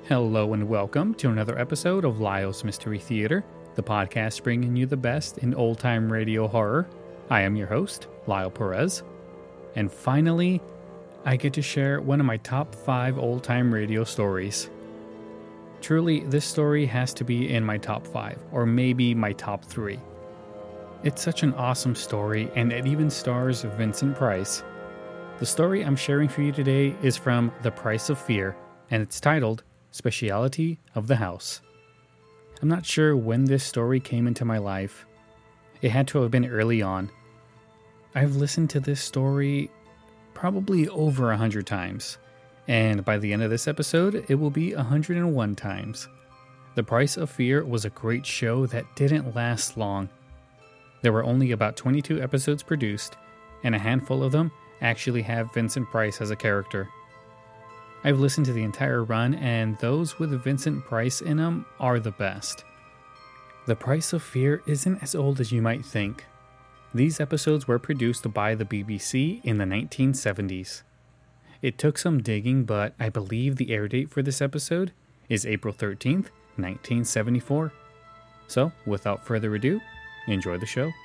Hello and welcome to another episode of Lyle's Mystery Theater, the podcast bringing you the best in old-time radio horror. I am your host, Lyle Perez. And finally, I get to share one of my top 5 old-time radio stories. Truly, this story has to be in my top 5, or maybe my top 3. It's such an awesome story, and it even stars Vincent Price. The story I'm sharing for you today is from The Price of Fear, and it's titled Speciality of the House. I'm not sure when this story came into my life. It had to have been early on. I've listened to this story probably over 100 times, and by the end of this episode, it will be 101 times. The Price of Fear was a great show that didn't last long. There were only about 22 episodes produced, and a handful of them actually have Vincent Price as a character. I've listened to the entire run, and those with Vincent Price in them are the best. The Price of Fear isn't as old as you might think. These episodes were produced by the BBC in the 1970s. It took some digging, but I believe the air date for this episode is April 13th, 1974. So, without further ado, enjoy the show.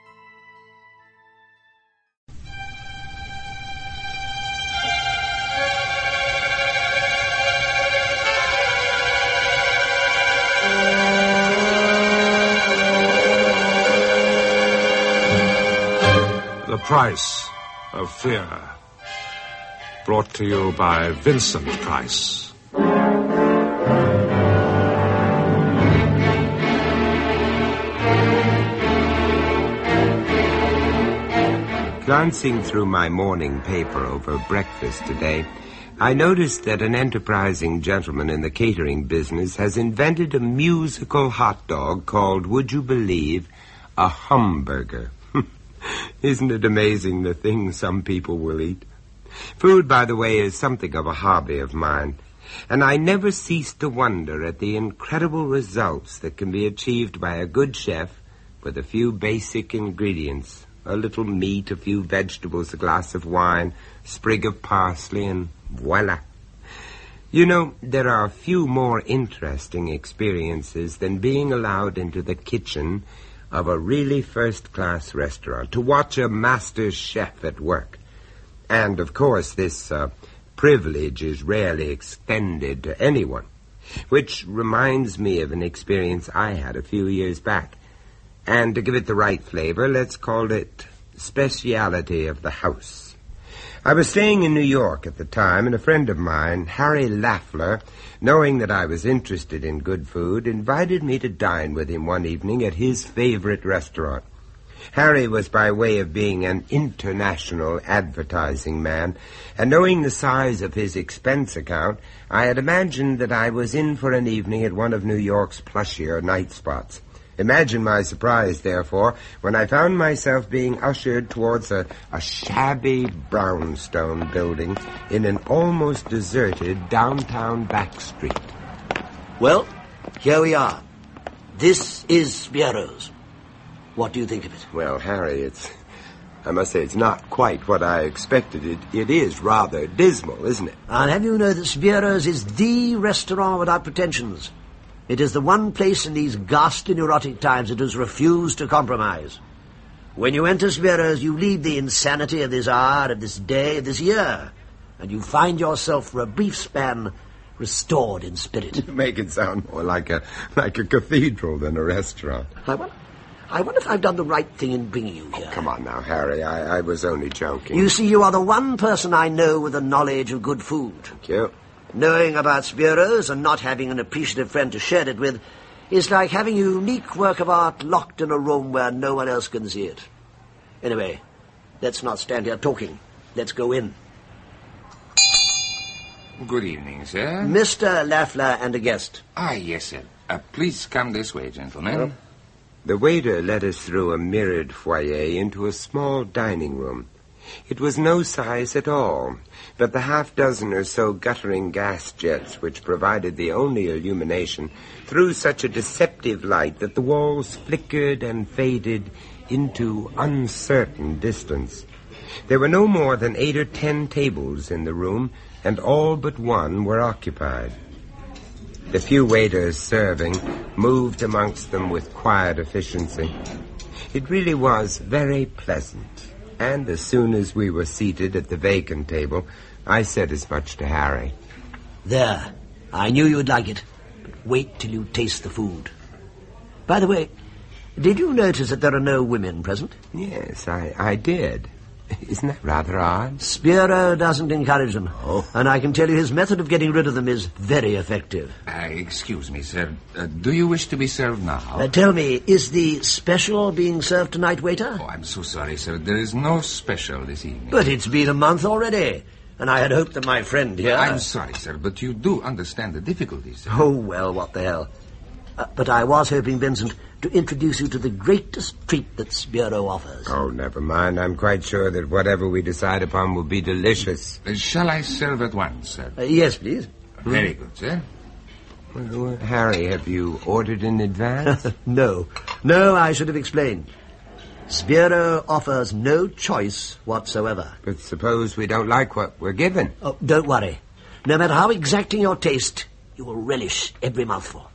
The Price of Fear, brought to you by Vincent Price. Glancing through my morning paper over breakfast today, I noticed that an enterprising gentleman in the catering business has invented a musical hot dog called, would you believe, a humburger. Isn't it amazing the things some people will eat? Food, by the way, is something of a hobby of mine, and I never cease to wonder at the incredible results that can be achieved by a good chef with a few basic ingredients. A little meat, a few vegetables, a glass of wine, a sprig of parsley, and voila. You know, there are few more interesting experiences than being allowed into the kitchen of a really first-class restaurant, to watch a master chef at work. And, of course, this privilege is rarely extended to anyone, which reminds me of an experience I had a few years back. And to give it the right flavor, let's call it Speciality of the House. I was staying in New York at the time, and a friend of mine, Harry Lafler, knowing that I was interested in good food, invited me to dine with him one evening at his favorite restaurant. Harry was by way of being an international advertising man, and knowing the size of his expense account, I had imagined that I was in for an evening at one of New York's plushier night spots. Imagine my surprise, therefore, when I found myself being ushered towards a shabby brownstone building in an almost deserted downtown back street. Well, here we are. This is Spiero's. What do you think of it? Well, Harry, I must say it's not quite what I expected. It is rather dismal, isn't it? I'll have you know that Spiero's is the restaurant without pretensions. It is the one place in these ghastly neurotic times that has refused to compromise. When you enter Spiero's, you leave the insanity of this hour, of this day, of this year, and you find yourself for a brief span restored in spirit. You make it sound more like a cathedral than a restaurant. I wonder if I've done the right thing in bringing you here. Oh, come on now, Harry. I was only joking. You see, you are the one person I know with a knowledge of good food. Thank you. Knowing about Spiero's and not having an appreciative friend to share it with is like having a unique work of art locked in a room where no one else can see it. Anyway, let's not stand here talking. Let's go in. Good evening, sir. Mr. Lafler and a guest. Ah, yes, sir. Please come this way, gentlemen. The waiter led us through a mirrored foyer into a small dining room. It was no size at all, but the half-dozen or so guttering gas jets which provided the only illumination threw such a deceptive light that the walls flickered and faded into uncertain distance. There were no more than 8 or 10 tables in the room, and all but one were occupied. The few waiters serving moved amongst them with quiet efficiency. It really was very pleasant. And as soon as we were seated at the vacant table, I said as much to Harry. There. I knew you would like it. But wait till you taste the food. By the way, did you notice that there are no women present? Yes, I did. Isn't that rather odd? Spiro doesn't encourage them. Oh. And I can tell you his method of getting rid of them is very effective. Excuse me, sir. Do you wish to be served now? Tell me, is the special being served tonight, waiter? Oh, I'm so sorry, sir. There is no special this evening. But it's been a month already, and I had hoped that my friend here... I'm sorry, sir, but you do understand the difficulties, sir. Oh, well, what the hell. But I was hoping, Vincent, to introduce you to the greatest treat that Spiro offers. Oh, never mind. I'm quite sure that whatever we decide upon will be delicious. Shall I serve at once, sir? Yes, please. Very good, sir. Well, Harry, have you ordered in advance? No, I should have explained. Spiro offers no choice whatsoever. But suppose we don't like what we're given? Oh, don't worry. No matter how exacting your taste, you will relish every mouthful.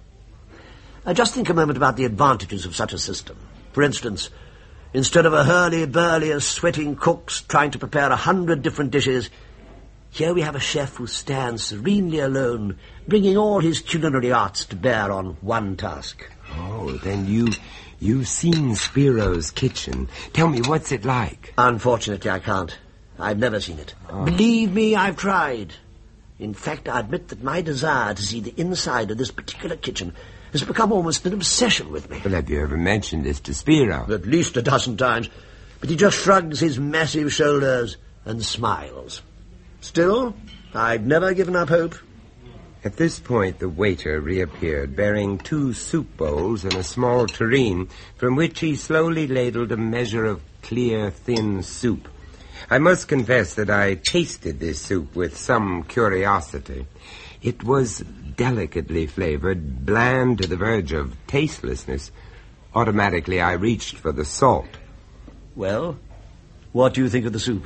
Just think a moment about the advantages of such a system. For instance, instead of a hurly-burly of sweating cooks trying to prepare 100 different dishes, here we have a chef who stands serenely alone, bringing all his culinary arts to bear on one task. Oh, then you've seen Spiro's kitchen. Tell me, what's it like? Unfortunately, I can't. I've never seen it. Oh. Believe me, I've tried. In fact, I admit that my desire to see the inside of this particular kitchen has become almost an obsession with me. Well, have you ever mentioned this to Spiro? At least a dozen times. But he just shrugs his massive shoulders and smiles. Still, I've never given up hope. At this point, the waiter reappeared, bearing 2 soup bowls and a small tureen, from which he slowly ladled a measure of clear, thin soup. I must confess that I tasted this soup with some curiosity. It was delicately flavored, bland to the verge of tastelessness. Automatically, I reached for the salt. Well, what do you think of the soup?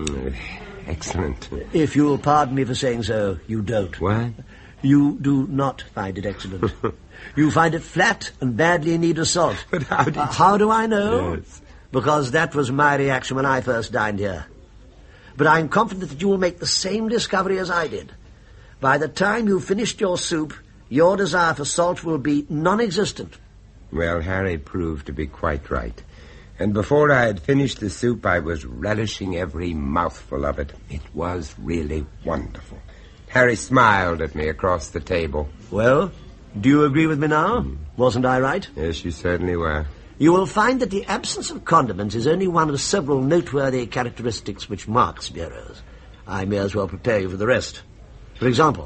Excellent. If you'll pardon me for saying so, you don't. What? You do not find it excellent. You find it flat and badly in need of salt. But how do I know? Yes. Because that was my reaction when I first dined here. But I'm confident that you will make the same discovery as I did. By the time you've finished your soup, your desire for salt will be non-existent. Well, Harry proved to be quite right. And before I had finished the soup, I was relishing every mouthful of it. It was really wonderful. Harry smiled at me across the table. Well, do you agree with me now? Wasn't I right? Yes, you certainly were. You will find that the absence of condiments is only one of several noteworthy characteristics which mark Spiro's. I may as well prepare you for the rest. For example,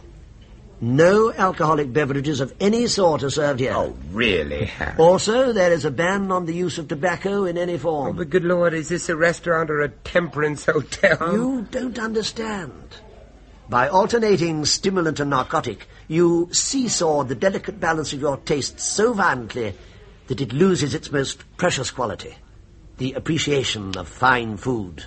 no alcoholic beverages of any sort are served here. Oh, really, Harry? Also, there is a ban on the use of tobacco in any form. Oh, but good Lord, is this a restaurant or a temperance hotel? You don't understand. By alternating stimulant and narcotic, you seesaw the delicate balance of your tastes so violently that it loses its most precious quality, the appreciation of fine food.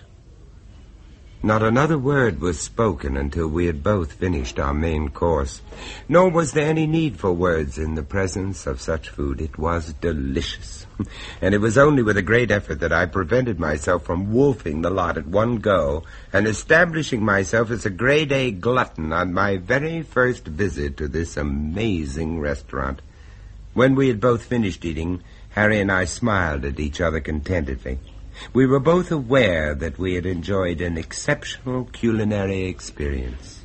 Not another word was spoken until we had both finished our main course. Nor was there any need for words in the presence of such food. It was delicious. And it was only with a great effort that I prevented myself from wolfing the lot at one go and establishing myself as a grade-A glutton on my very first visit to this amazing restaurant. When we had both finished eating, Harry and I smiled at each other contentedly. We were both aware that we had enjoyed an exceptional culinary experience.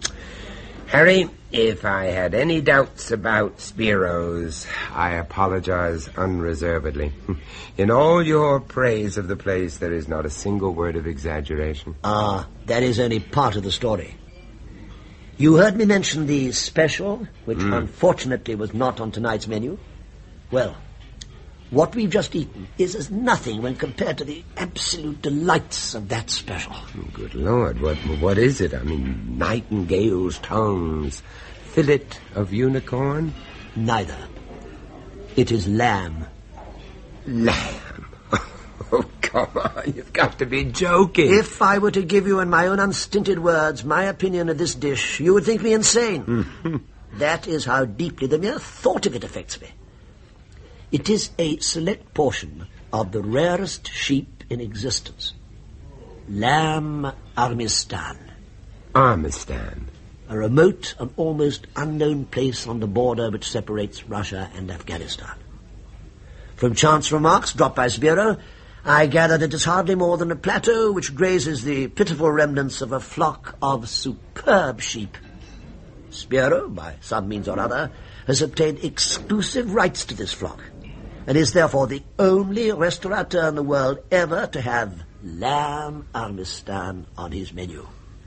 Harry, if I had any doubts about Spiro's, I apologize unreservedly. In all your praise of the place, there is not a single word of exaggeration. That is only part of the story. You heard me mention the special, which unfortunately was not on tonight's menu. Well, what we've just eaten is as nothing when compared to the absolute delights of that special. Good Lord, what is it? I mean, nightingale's tongues, fillet of unicorn? Neither. It is lamb. Lamb? Oh, come on, you've got to be joking. If I were to give you in my own unstinted words my opinion of this dish, you would think me insane. That is how deeply the mere thought of it affects me. It is a select portion of the rarest sheep in existence. Lamb Armistan. Armistan. A remote and almost unknown place on the border which separates Russia and Afghanistan. From chance remarks dropped by Spiro, I gather that it is hardly more than a plateau which grazes the pitiful remnants of a flock of superb sheep. Spiro, by some means or other, has obtained exclusive rights to this flock, and is therefore the only restaurateur in the world ever to have Lamb Armistan on his menu.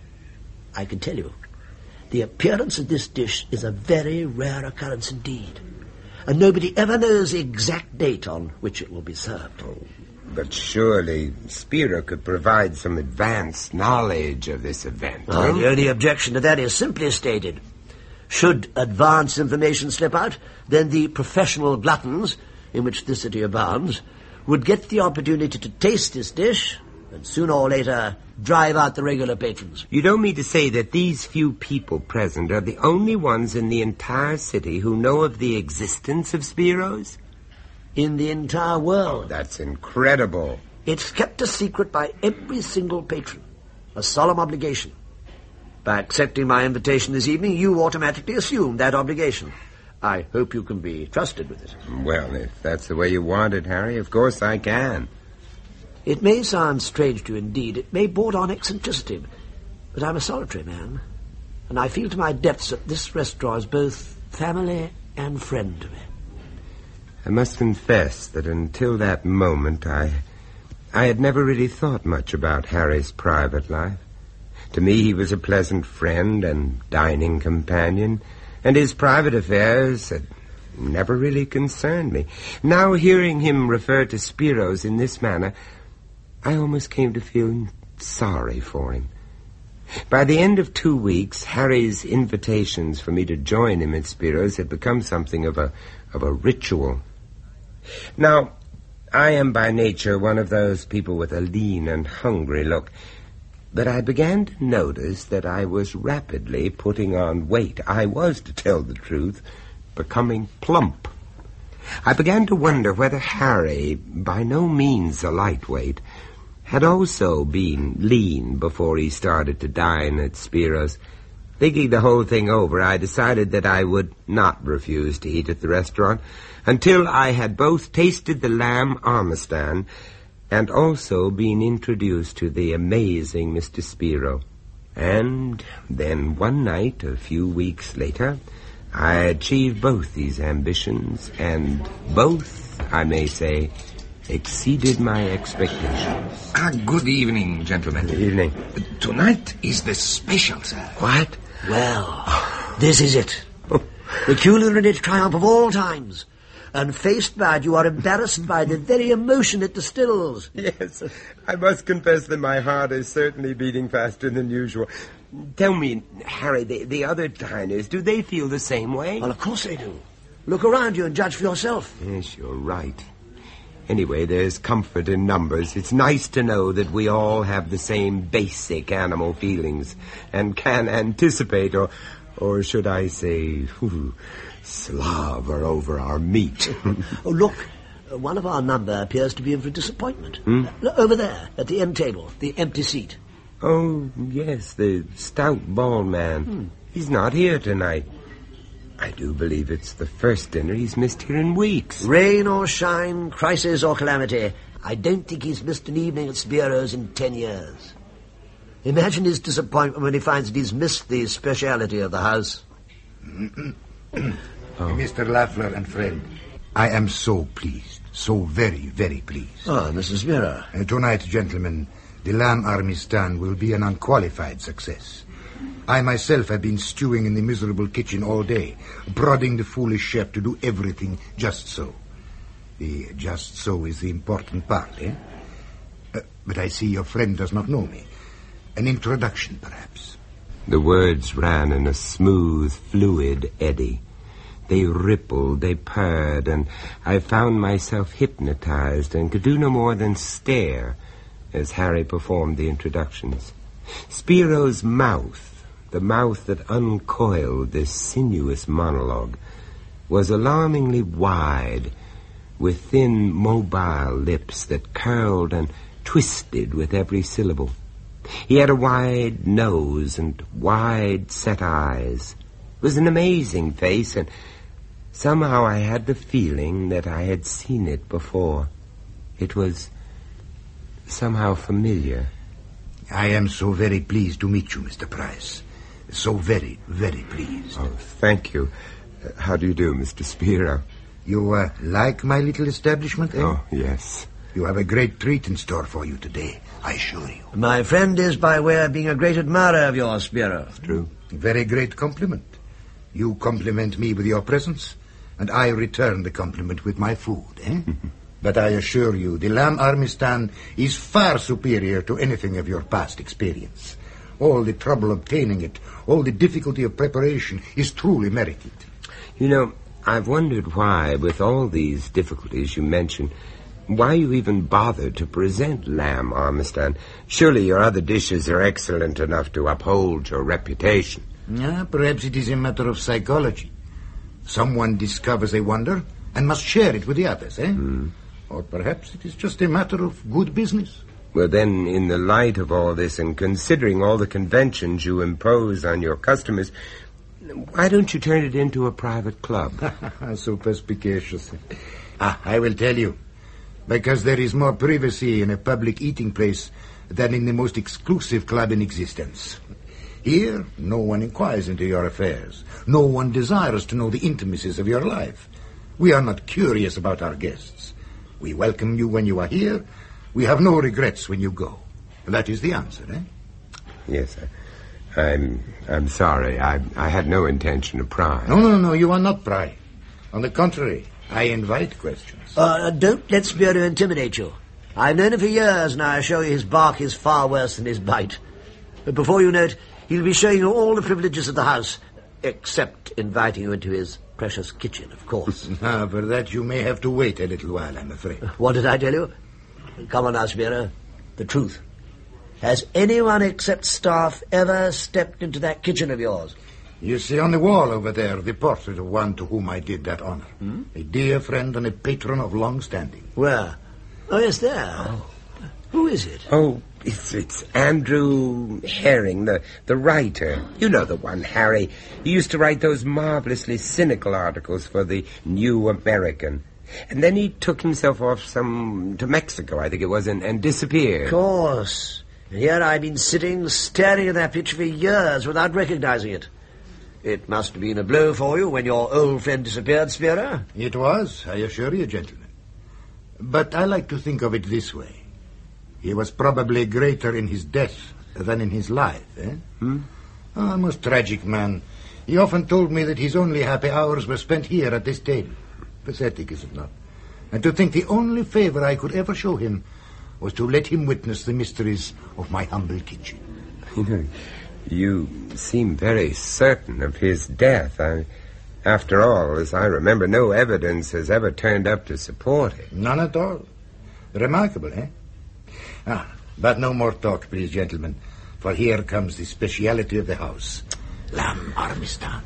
I can tell you, the appearance of this dish is a very rare occurrence indeed, and nobody ever knows the exact date on which it will be served. But surely Spiro could provide some advanced knowledge of this event. Well, the only objection to that is simply stated. Should advance information slip out, then the professional gluttons, in which this city abounds, would get the opportunity to taste this dish, and sooner or later drive out the regular patrons. You don't mean to say that these few people present are the only ones in the entire city who know of the existence of Spiro's? In the entire world. That's incredible. It's kept a secret by every single patron. A solemn obligation. By accepting my invitation this evening, you automatically assume that obligation. I hope you can be trusted with it. Well, if that's the way you want it, Harry, of course I can. It may sound strange to you indeed. It may border on eccentricity. But I'm a solitary man, and I feel to my depths that this restaurant is both family and friend to me. I must confess that until that moment I had never really thought much about Harry's private life. To me he was a pleasant friend and dining companion, and his private affairs had never really concerned me. Now, hearing him refer to Spiro's in this manner, I almost came to feel sorry for him. By the end of 2 weeks, Harry's invitations for me to join him at Spiro's had become something of a ritual. Now, I am by nature one of those people with a lean and hungry look, but I began to notice that I was rapidly putting on weight. I was, to tell the truth, becoming plump. I began to wonder whether Harry, by no means a lightweight, had also been lean before he started to dine at Spiro's. Thinking the whole thing over, I decided that I would not refuse to eat at the restaurant until I had both tasted the lamb Armistan and also been introduced to the amazing Mr. Spiro. And then one night, a few weeks later, I achieved both these ambitions, and both, I may say, exceeded my expectations. Good evening, gentlemen. Good evening. Tonight is the special, sir. What? Well, this is it. The culinary triumph of all times. And faced bad, you are embarrassed by the very emotion it distills. Yes, I must confess that my heart is certainly beating faster than usual. Tell me, Harry, the other diners, do they feel the same way? Well, of course they do. Look around you and judge for yourself. Yes, you're right. Anyway, there's comfort in numbers. It's nice to know that we all have the same basic animal feelings and can anticipate, or should I say, slaver over our meat. Oh, look, one of our number appears to be in for disappointment. Over there, at the end table, the empty seat. Oh, yes, the stout, bald man. He's not here tonight. I do believe it's the first dinner he's missed here in weeks. Rain or shine, crisis or calamity, I don't think he's missed an evening at Spiro's in 10 years. Imagine his disappointment when he finds that he's missed the speciality of the house. Mr. Lafleur and friend, I am so pleased, so very, very pleased. Ah, Mr. Spiro. Tonight, gentlemen, the lamb Armistan will be an unqualified success. I myself have been stewing in the miserable kitchen all day, prodding the foolish chef to do everything just so. The just so is the important part, eh? But I see your friend does not know me. An introduction, perhaps. The words ran in a smooth, fluid eddy. They rippled, they purred, and I found myself hypnotized and could do no more than stare as Harry performed the introductions. Spiro's mouth, the mouth that uncoiled this sinuous monologue, was alarmingly wide, with thin, mobile lips that curled and twisted with every syllable. He had a wide nose and wide set eyes. It was an amazing face, and somehow I had the feeling that I had seen it before. It was somehow familiar. I am so very pleased to meet you, Mr. Price. So very, very pleased. Oh, thank you. How do you do, Mr. Spiro? You like my little establishment, eh? Oh, yes. You have a great treat in store for you today, I assure you. My friend is by way of being a great admirer of yours, Spiro. True. Very great compliment. You compliment me with your presence, and I return the compliment with my food, eh? But I assure you, the lamb Armistan is far superior to anything of your past experience. All the trouble obtaining it, all the difficulty of preparation is truly merited. You know, I've wondered why, with all these difficulties you mention, why you even bothered to present lamb Armistan. Surely your other dishes are excellent enough to uphold your reputation. Yeah, perhaps it is a matter of psychology. Someone discovers a wonder and must share it with the others, eh? Or perhaps it is just a matter of good business. Well, then, in the light of all this, and considering all the conventions you impose on your customers, why don't you turn it into a private club? So perspicacious. I will tell you. Because there is more privacy in a public eating place than in the most exclusive club in existence. Here, no one inquires into your affairs. No one desires to know the intimacies of your life. We are not curious about our guests. We welcome you when you are here. We have no regrets when you go. That is the answer, eh? Yes, I'm sorry. I had no intention of prying. No, you are not prying. On the contrary, I invite questions. Don't let Spiro intimidate you. I've known him for years, and I assure you his bark is far worse than his bite. But before you know it, he'll be showing you all the privileges of the house, except inviting you into his precious kitchen, of course. For that you may have to wait a little while, I'm afraid. What did I tell you? Come on now, Spiro. The truth. Has anyone except staff ever stepped into that kitchen of yours? You see on the wall over there the portrait of one to whom I did that honor. A dear friend and a patron of long standing. Where? Oh, yes, there. Oh. Who is it? Oh, it's Andrew Herring, the writer. You know the one, Harry. He used to write those marvelously cynical articles for the New American. And then he took himself off to Mexico, I think it was, and disappeared. Of course. And here I've been sitting, staring at that picture for years without recognizing it. It must have been a blow for you when your old friend disappeared, Spiro. It was, I assure you, gentlemen. But I like to think of it this way. He was probably greater in his death than in his life, eh? A most tragic man. He often told me that his only happy hours were spent here at this table. Pathetic, is it not? And to think the only favor I could ever show him was to let him witness the mysteries of my humble kitchen. You seem very certain of his death. After all, as I remember, no evidence has ever turned up to support it. None at all. Remarkable, eh? But no more talk, please, gentlemen, for here comes the speciality of the house, lamb Armistan.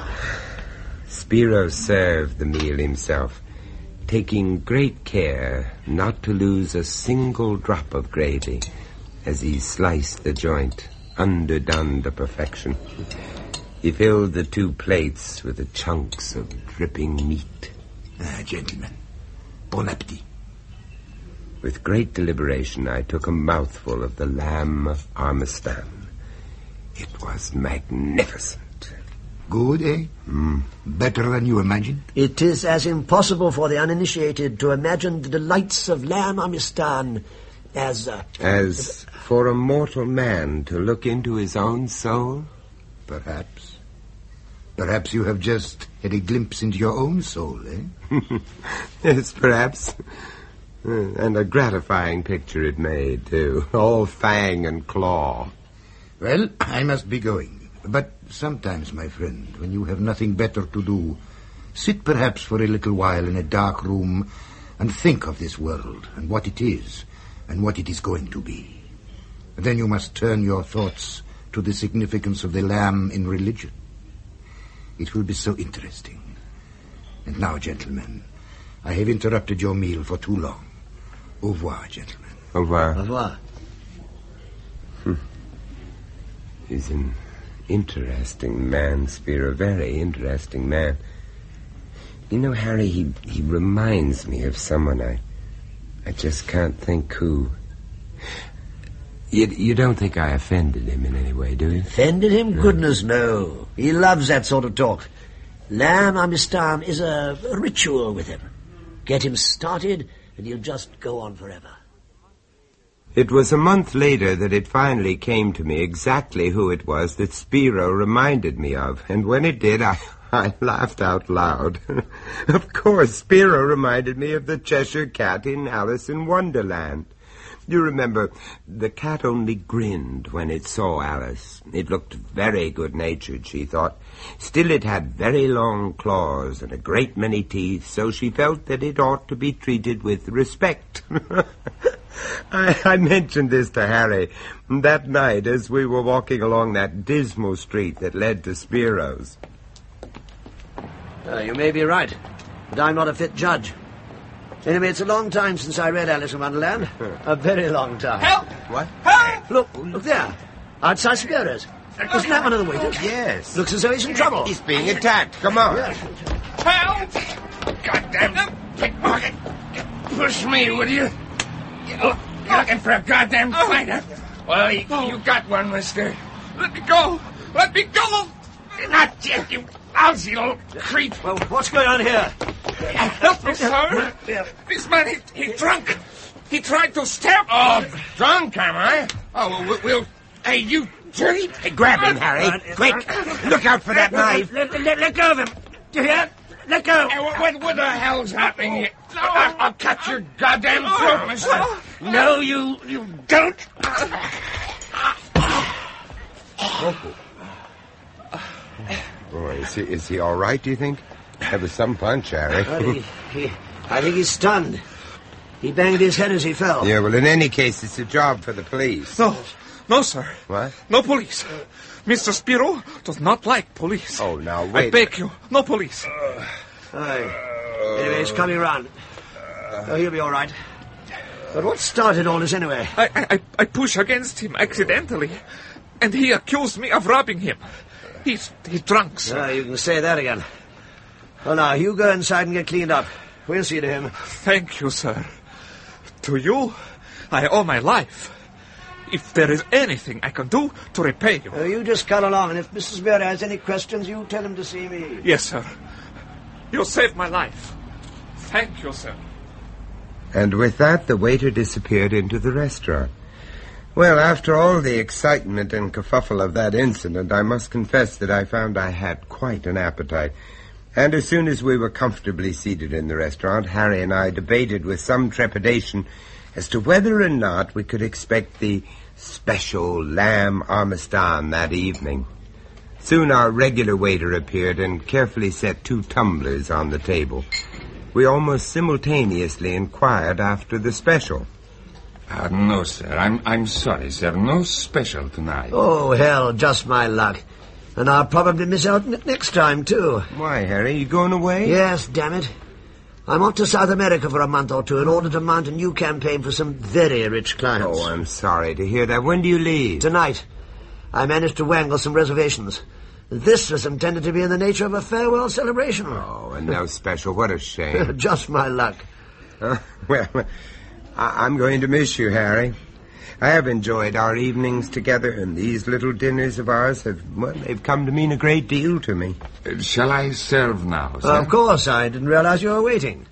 Spiro served the meal himself, taking great care not to lose a single drop of gravy as he sliced the joint, underdone to perfection. He filled the 2 plates with the chunks of dripping meat. Gentlemen, bon appetit. With great deliberation, I took a mouthful of the lamb Armistan. It was magnificent. Good, eh? Better than you imagined? It is as impossible for the uninitiated to imagine the delights of lamb Armistan as for a mortal man to look into his own soul? Perhaps. Perhaps you have just had a glimpse into your own soul, eh? Yes, perhaps. And a gratifying picture it made, too. All fang and claw. Well, I must be going. But sometimes, my friend, when you have nothing better to do, sit perhaps for a little while in a dark room and think of this world and what it is and what it is going to be. Then you must turn your thoughts to the significance of the lamb in religion. It will be so interesting. And now, gentlemen, I have interrupted your meal for too long. Au revoir, gentlemen. Au revoir. Au revoir. He's an interesting man, Spear, a very interesting man. You know, Harry, he reminds me of someone. I just can't think who. You don't think I offended him in any way, do you? Offended him? No. Goodness, no. He loves that sort of talk. Lamb Amistan is a ritual with him. Get him started, and he'll just go on forever. It was a month later that it finally came to me exactly who it was that Spiro reminded me of, and when it did, I laughed out loud. Of course, Spiro reminded me of the Cheshire Cat in Alice in Wonderland. You remember, the cat only grinned when it saw Alice. It looked very good-natured, she thought. Still, it had very long claws and a great many teeth, so she felt that it ought to be treated with respect. I mentioned this to Harry that night as we were walking along that dismal street that led to Spiro's. You may be right, but I'm not a fit judge. Anyway, it's a long time since I read Alice in Wonderland. A very long time. Help! What? Help! Look there. Outside Spiro's. Isn't that one of the waiters? Yes. Looks as though he's in trouble. He's being attacked. Come on. Yes. Help! Goddamn pickpocket! Push me, will you? You're looking for a goddamn fighter? Well, you got one, mister. Let me go! Let me go! Not yet, you lousy little creep. Well, what's going on here? Help me, sir. This man, he drunk. He tried to stab. Oh, drunk, am I? Oh, well, we'll... Hey, you dirty... Hey, grab him, Harry. Quick. Look out for that knife. Let go of him. Do you hear? Let go. Hey, what the hell's happening here? I'll cut your goddamn throat, mister. No, you don't. Boy, is he all right, do you think? That was some punch, Harry. Well, I think he's stunned. He banged his head as he fell. Yeah, well, in any case, it's a job for the police. No, sir. What? No police. Mr. Spiro does not like police. Oh, now, wait. I beg you, no police. Anyway, he's coming around. He'll be all right. But what started all this anyway? I pushed against him accidentally, and he accused me of robbing him. He's drunk, sir. You can say that again. Well, now, you go inside and get cleaned up. We'll see to him. Thank you, sir. To you, I owe my life. If there is anything I can do to repay you... You just cut along, and if Mrs. Vera has any questions, you tell him to see me. Yes, sir. You saved my life. Thank you, sir. And with that, the waiter disappeared into the restaurant. Well, after all the excitement and kerfuffle of that incident, I must confess that I found I had quite an appetite. And as soon as we were comfortably seated in the restaurant, Harry and I debated with some trepidation as to whether or not we could expect the special lamb Amistan that evening. Soon our regular waiter appeared and carefully set 2 tumblers on the table. We almost simultaneously inquired after the special. No, sir. I'm sorry, sir. No special tonight. Oh, hell, just my luck. And I'll probably miss out next time, too. Why, Harry, you going away? Yes, damn it. I'm off to South America for a month or 2 in order to mount a new campaign for some very rich clients. Oh, I'm sorry to hear that. When do you leave? Tonight. I managed to wangle some reservations. This was intended to be in the nature of a farewell celebration. Oh, and no special. What a shame. Just my luck. Well, I'm going to miss you, Harry. I have enjoyed our evenings together, and these little dinners of ours they've come to mean a great deal to me. Shall I serve now, sir? Of course, I didn't realize you were waiting.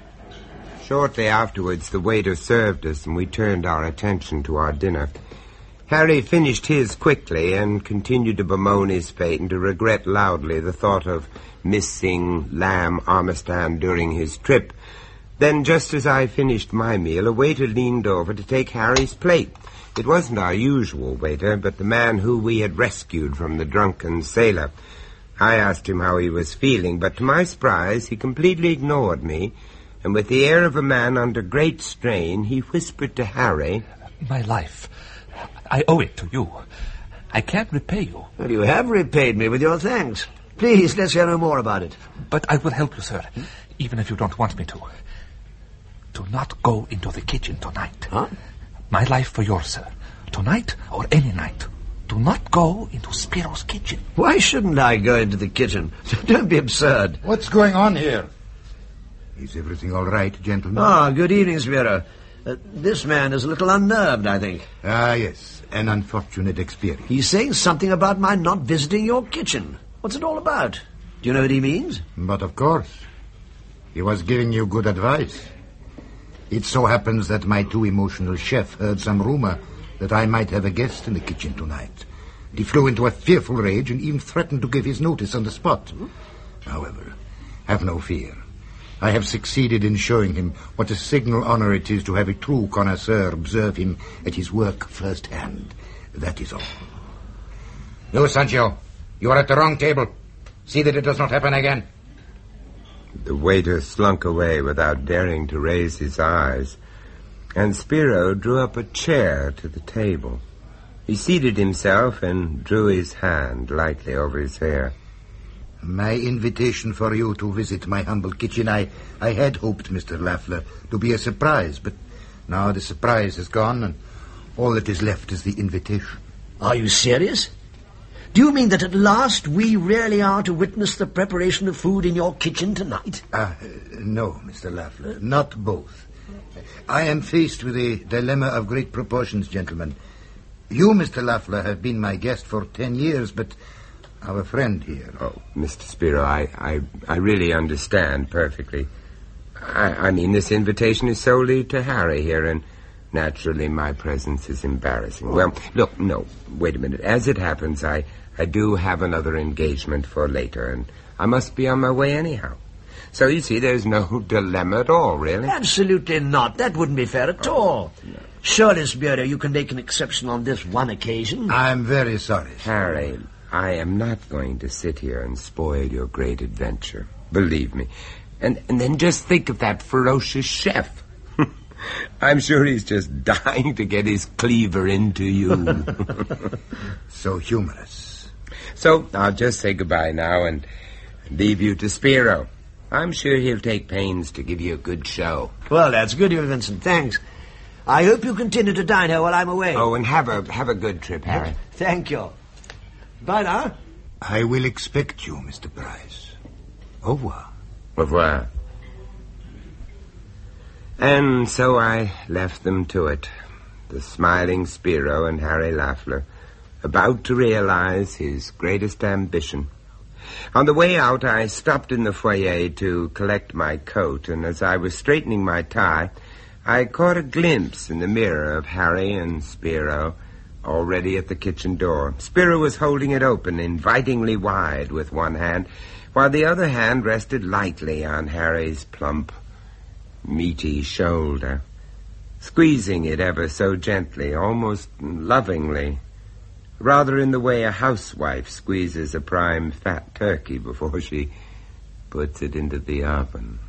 Shortly afterwards, the waiter served us, and we turned our attention to our dinner. Harry finished his quickly and continued to bemoan his fate and to regret loudly the thought of missing lamb Amistan during his trip. Then, just as I finished my meal, a waiter leaned over to take Harry's plate. It wasn't our usual waiter, but the man who we had rescued from the drunken sailor. I asked him how he was feeling, but to my surprise, he completely ignored me, and with the air of a man under great strain, he whispered to Harry, My life. I owe it to you. I can't repay you. Well, you have repaid me with your thanks. Please, let's hear no more about it. But I will help you, sir, even if you don't want me to. Do not go into the kitchen tonight. Huh? My life for yours, sir. Tonight or any night. Do not go into Spiro's kitchen. Why shouldn't I go into the kitchen? Don't be absurd. What's going on here? Is everything all right, gentlemen? Ah, good evening, Spiro. This man is a little unnerved, I think. Ah, yes. An unfortunate experience. He's saying something about my not visiting your kitchen. What's it all about? Do you know what he means? But of course. He was giving you good advice. It so happens that my too emotional chef heard some rumor that I might have a guest in the kitchen tonight. He flew into a fearful rage and even threatened to give his notice on the spot. However, have no fear. I have succeeded in showing him what a signal honor it is to have a true connoisseur observe him at his work firsthand. That is all. No, Sancho, you are at the wrong table. See that it does not happen again. The waiter slunk away without daring to raise his eyes, and Spiro drew up a chair to the table. He seated himself and drew his hand lightly over his hair. My invitation for you to visit my humble kitchen, I had hoped, Mr. Lafleur, to be a surprise, but now the surprise is gone, and all that is left is the invitation. Are you serious? Do you mean that at last we really are to witness the preparation of food in your kitchen tonight? No, Mr. Lafleur, not both. I am faced with a dilemma of great proportions, gentlemen. You, Mr. Lafleur, have been my guest for 10 years, but our friend here... Oh, Mr. Spiro, I really understand perfectly. I mean, this invitation is solely to Harry here, and naturally my presence is embarrassing. Well, look, no, wait a minute. As it happens, I do have another engagement for later, and I must be on my way anyhow. So, you see, there's no dilemma at all, really. Absolutely not. That wouldn't be fair at all. No. Surely, Spiro, you can make an exception on this one occasion. I'm very sorry. Harry, I am not going to sit here and spoil your great adventure. Believe me. And then just think of that ferocious chef. I'm sure he's just dying to get his cleaver into you. So humorous. So, I'll just say goodbye now and leave you to Spiro. I'm sure he'll take pains to give you a good show. Well, that's good of you, Vincent. Thanks. I hope you continue to dine here while I'm away. Oh, and have a good trip, Harry. Thank you. Bye now. I will expect you, Mr. Price. Au revoir. Au revoir. And so I left them to it, the smiling Spiro and Harry Lafleur, about to realize his greatest ambition. On the way out, I stopped in the foyer to collect my coat, and as I was straightening my tie, I caught a glimpse in the mirror of Harry and Spiro, already at the kitchen door. Spiro was holding it open, invitingly wide with one hand, while the other hand rested lightly on Harry's plump, meaty shoulder, squeezing it ever so gently, almost lovingly, rather in the way a housewife squeezes a prime fat turkey before she puts it into the oven.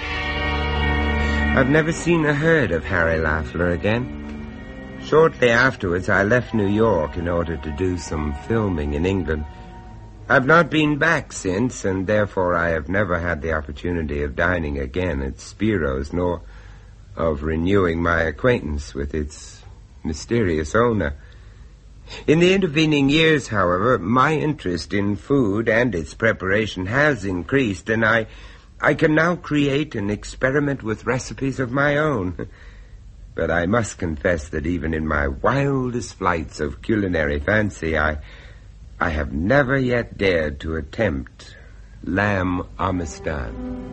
I've never seen or heard of Harry Lafleur again. Shortly afterwards, I left New York in order to do some filming in England. I've not been back since, and therefore I have never had the opportunity of dining again at Spiro's, nor of renewing my acquaintance with its mysterious owner. In the intervening years, however, my interest in food and its preparation has increased, and I can now create and experiment with recipes of my own. But I must confess that even in my wildest flights of culinary fancy, I have never yet dared to attempt lamb Amistad.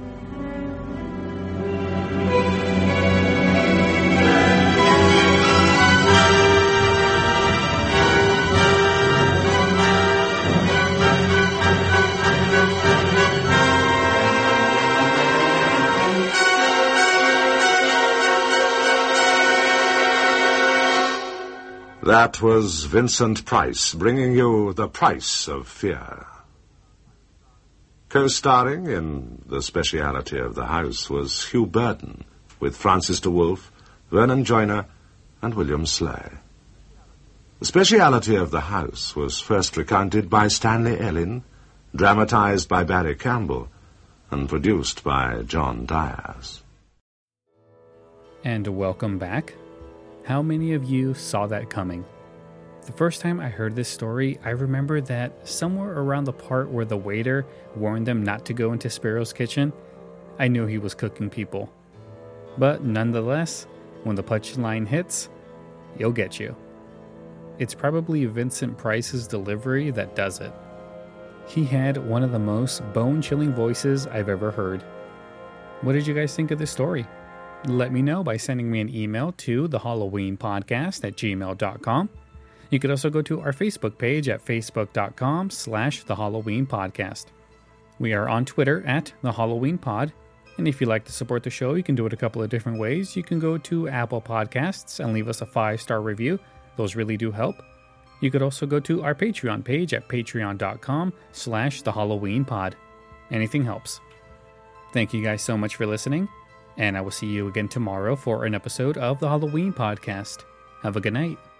That was Vincent Price bringing you The Price of Fear. Co-starring in The Speciality of the House was Hugh Burton, with Francis de Wolfe, Vernon Joyner, and William Slay. The speciality of the house was first recounted by Stanley Ellin, dramatized by Barry Campbell, and produced by John Diaz. And welcome back. How many of you saw that coming? The first time I heard this story, I remember that somewhere around the part where the waiter warned them not to go into Sparrow's kitchen, I knew he was cooking people. But nonetheless, when the punchline hits, you'll get you. It's probably Vincent Price's delivery that does it. He had one of the most bone-chilling voices I've ever heard. What did you guys think of this story? Let me know by sending me an email to thehalloweenpodcast@gmail.com. You could also go to our Facebook page at facebook.com/thehalloweenpodcast. We are on Twitter at thehalloweenpod. And if you'd like to support the show, you can do it a couple of different ways. You can go to Apple Podcasts and leave us a 5-star review. Those really do help. You could also go to our Patreon page at patreon.com/thehalloweenpod. Anything helps. Thank you guys so much for listening, and I will see you again tomorrow for an episode of the Halloween Podcast. Have a good night.